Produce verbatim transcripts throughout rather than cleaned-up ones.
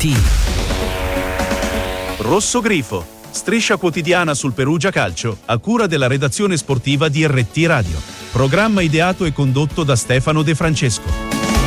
T. Rosso Grifo, striscia quotidiana sul Perugia Calcio, a cura della redazione sportiva di R T Radio. Programma ideato e condotto da Stefano De Francesco.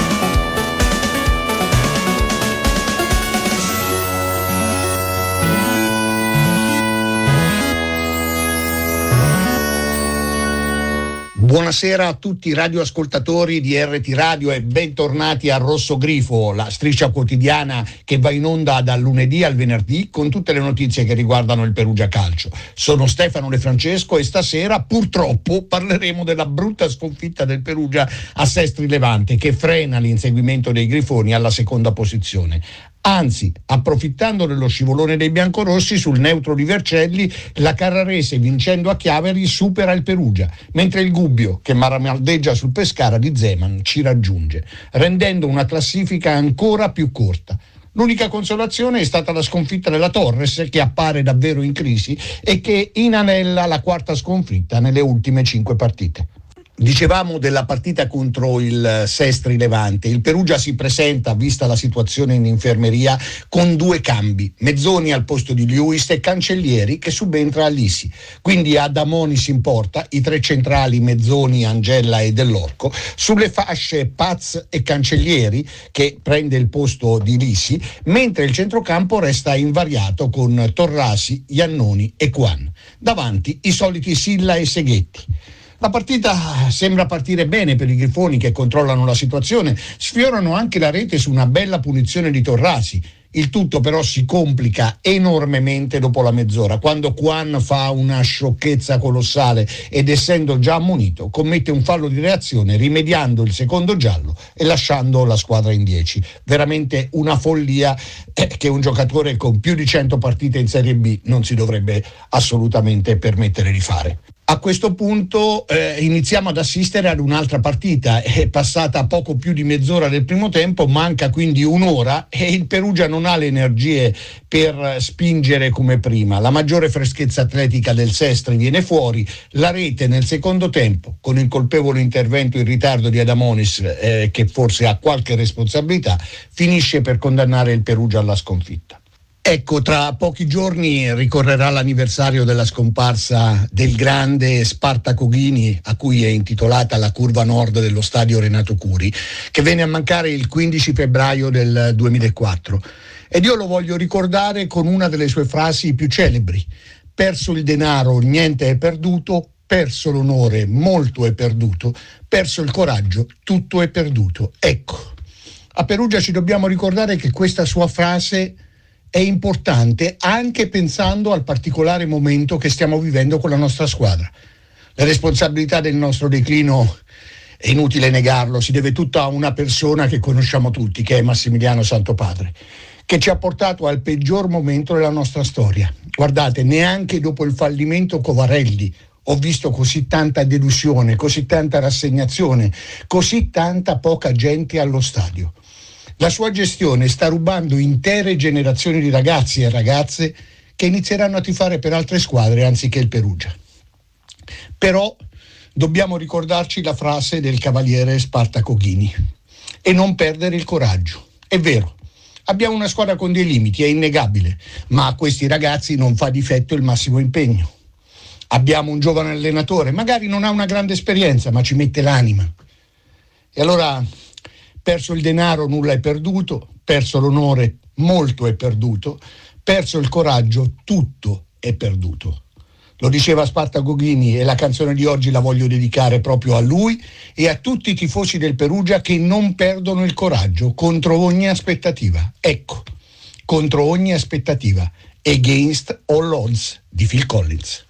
Buonasera a tutti i radioascoltatori di R T Radio e bentornati a Rosso Grifo, la striscia quotidiana che va in onda dal lunedì al venerdì con tutte le notizie che riguardano il Perugia Calcio. Sono Stefano De Francesco e stasera purtroppo parleremo della brutta sconfitta del Perugia a Sestri Levante che frena l'inseguimento dei Grifoni alla seconda posizione. Anzi, approfittando dello scivolone dei biancorossi sul neutro di Vercelli, la Carrarese vincendo a Chiaveri supera il Perugia, mentre il Gubbio, che maramaldeggia sul Pescara di Zeman, ci raggiunge, rendendo una classifica ancora più corta. L'unica consolazione è stata la sconfitta della Torres, che appare davvero in crisi e che inanella la quarta sconfitta nelle ultime cinque partite. Dicevamo della partita contro il Sestri Levante. Il Perugia si presenta, vista la situazione in infermeria, con due cambi. Mezzoni al posto di Lewis e Cancellieri che subentra a Lisi. Quindi Adamonis in porta, i tre centrali Mezzoni, Angella e Dell'Orco. Sulle fasce Paz e Cancellieri che prende il posto di Lisi, mentre il centrocampo resta invariato con Torrasi, Iannoni e Quan. Davanti i soliti Silla e Seghetti. La partita sembra partire bene per i Grifoni che controllano la situazione, sfiorano anche la rete su una bella punizione di Torrasi. Il tutto però si complica enormemente dopo la mezz'ora, quando Quan fa una sciocchezza colossale ed essendo già ammonito commette un fallo di reazione rimediando il secondo giallo e lasciando la squadra in dieci. Veramente una follia eh, che un giocatore con più di cento partite in Serie B non si dovrebbe assolutamente permettere di fare. A questo punto eh, iniziamo ad assistere ad un'altra partita, è passata poco più di mezz'ora del primo tempo, manca quindi un'ora e il Perugia non ha le energie per spingere come prima. La maggiore freschezza atletica del Sestri viene fuori, la rete nel secondo tempo, con il colpevole intervento in ritardo di Adamonis, eh, che forse ha qualche responsabilità, finisce per condannare il Perugia alla sconfitta. Ecco, tra pochi giorni ricorrerà l'anniversario della scomparsa del grande Spartaco Ghini, a cui è intitolata la curva nord dello stadio Renato Curi, che venne a mancare il quindici febbraio del duemilaquattro. Ed io lo voglio ricordare con una delle sue frasi più celebri: perso il denaro, niente è perduto, perso l'onore, molto è perduto, perso il coraggio, tutto è perduto. Ecco, a Perugia ci dobbiamo ricordare che questa sua frase è importante anche pensando al particolare momento che stiamo vivendo con la nostra squadra. La responsabilità del nostro declino, è inutile negarlo, si deve tutta a una persona che conosciamo tutti, che è Massimiliano Santopadre, che ci ha portato al peggior momento della nostra storia. Guardate, neanche dopo il fallimento Covarelli ho visto così tanta delusione, così tanta rassegnazione, così tanta poca gente allo stadio. La sua gestione sta rubando intere generazioni di ragazzi e ragazze che inizieranno a tifare per altre squadre anziché il Perugia. Però dobbiamo ricordarci la frase del cavaliere Spartaco Ghini e non perdere il coraggio. È vero, abbiamo una squadra con dei limiti, è innegabile, ma a questi ragazzi non fa difetto il massimo impegno. Abbiamo un giovane allenatore, magari non ha una grande esperienza, ma ci mette l'anima. E allora, perso il denaro, nulla è perduto, perso l'onore, molto è perduto, perso il coraggio, tutto è perduto. Lo diceva Spartaco Ghini e la canzone di oggi la voglio dedicare proprio a lui e a tutti i tifosi del Perugia che non perdono il coraggio contro ogni aspettativa. Ecco, contro ogni aspettativa, Against All Odds di Phil Collins.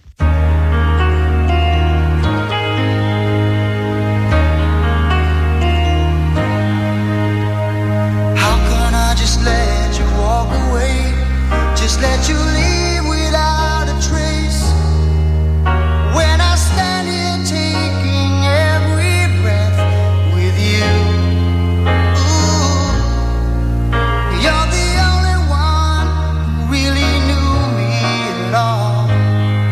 Just let you leave without a trace. When I stand here taking every breath with you, ooh, you're the only one who really knew me at all.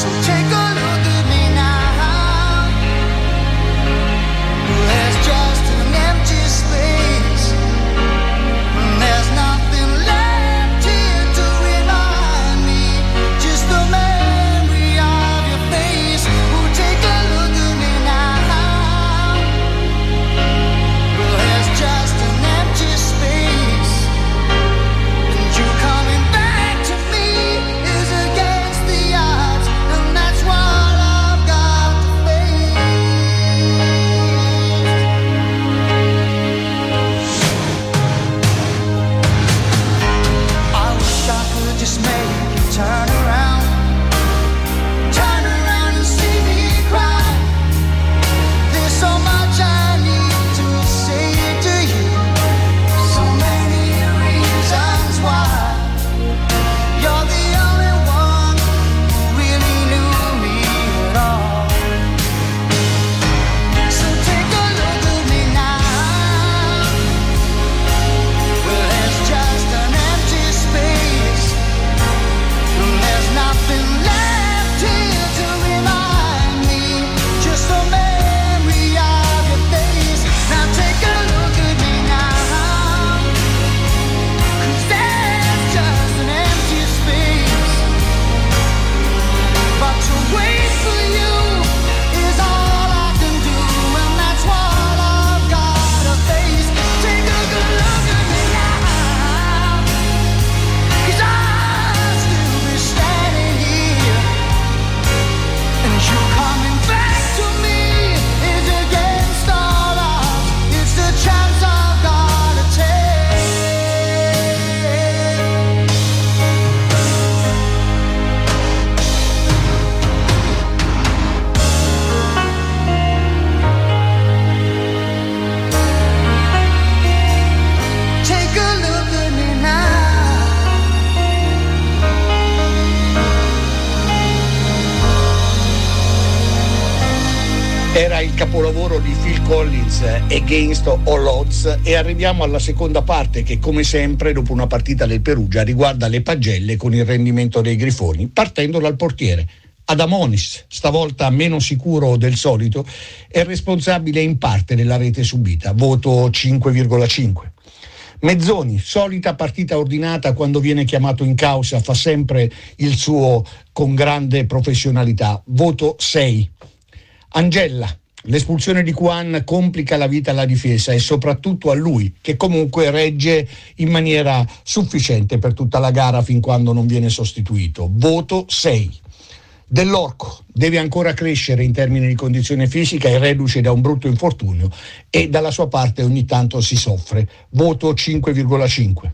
Era il capolavoro di Phil Collins, Against All Odds, e arriviamo alla seconda parte che, come sempre, dopo una partita del Perugia, riguarda le pagelle con il rendimento dei Grifoni, partendo dal portiere. Adamonis, stavolta meno sicuro del solito, è responsabile in parte della rete subita, voto cinque virgola cinque. Mezzoni, solita partita ordinata quando viene chiamato in causa, fa sempre il suo con grande professionalità, voto sei. Angella, l'espulsione di Juan complica la vita alla difesa e soprattutto a lui, che comunque regge in maniera sufficiente per tutta la gara fin quando non viene sostituito, voto sei. Dell'Orco deve ancora crescere in termini di condizione fisica, è reduce da un brutto infortunio e dalla sua parte ogni tanto si soffre, voto cinque virgola cinque.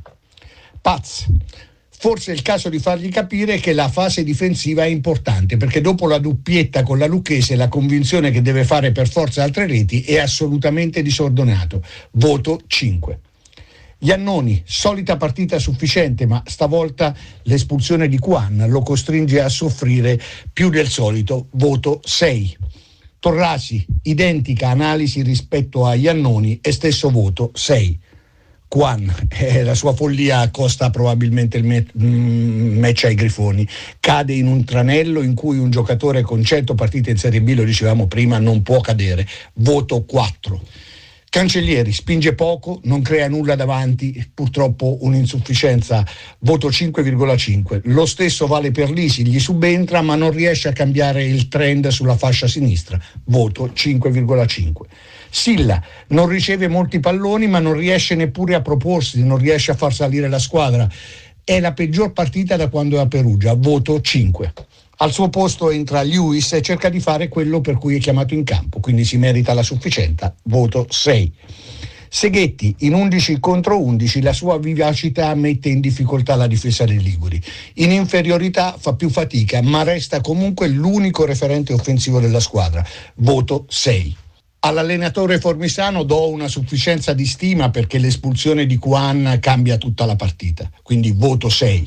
Paz, forse è il caso di fargli capire che la fase difensiva è importante, perché dopo la doppietta con la Lucchese la convinzione che deve fare per forza altre reti è assolutamente disordinato, voto cinque. Iannoni, solita partita sufficiente, ma stavolta l'espulsione di Juan lo costringe a soffrire più del solito, voto sei. Torrasi, identica analisi rispetto a Iannoni e stesso voto, sei. Juan, eh, la sua follia costa probabilmente il me- mm, match ai Grifoni, cade in un tranello in cui un giocatore con cento partite in Serie B, lo dicevamo prima, non può cadere, voto quattro. Cancellieri, spinge poco, non crea nulla davanti, purtroppo un'insufficienza, voto cinque virgola cinque. Lo stesso vale per Lisi, gli subentra ma non riesce a cambiare il trend sulla fascia sinistra, voto cinque virgola cinque. Silla non riceve molti palloni ma non riesce neppure a proporsi, non riesce a far salire la squadra, è la peggior partita da quando è a Perugia, voto cinque. Al suo posto entra Lewis e cerca di fare quello per cui è chiamato in campo, quindi si merita la sufficienza, voto sei. Seghetti, in undici contro undici, la sua vivacità mette in difficoltà la difesa dei liguri. In inferiorità fa più fatica, ma resta comunque l'unico referente offensivo della squadra, voto sei. All'allenatore Formisano do una sufficienza di stima perché l'espulsione di Juan cambia tutta la partita, quindi voto sei.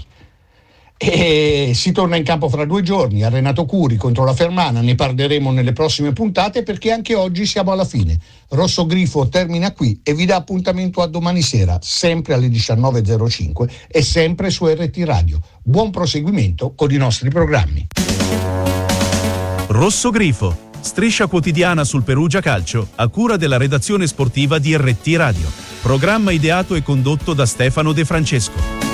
E si torna in campo fra due giorni a Renato Curi contro la Fermana, ne parleremo nelle prossime puntate perché anche oggi siamo alla fine. Rosso Grifo termina qui e vi dà appuntamento a domani sera, sempre alle diciannove e zero cinque e sempre su R T Radio. Buon proseguimento con i nostri programmi. Rosso Grifo, striscia quotidiana sul Perugia Calcio, a cura della redazione sportiva di R T Radio. Programma ideato e condotto da Stefano De Francesco.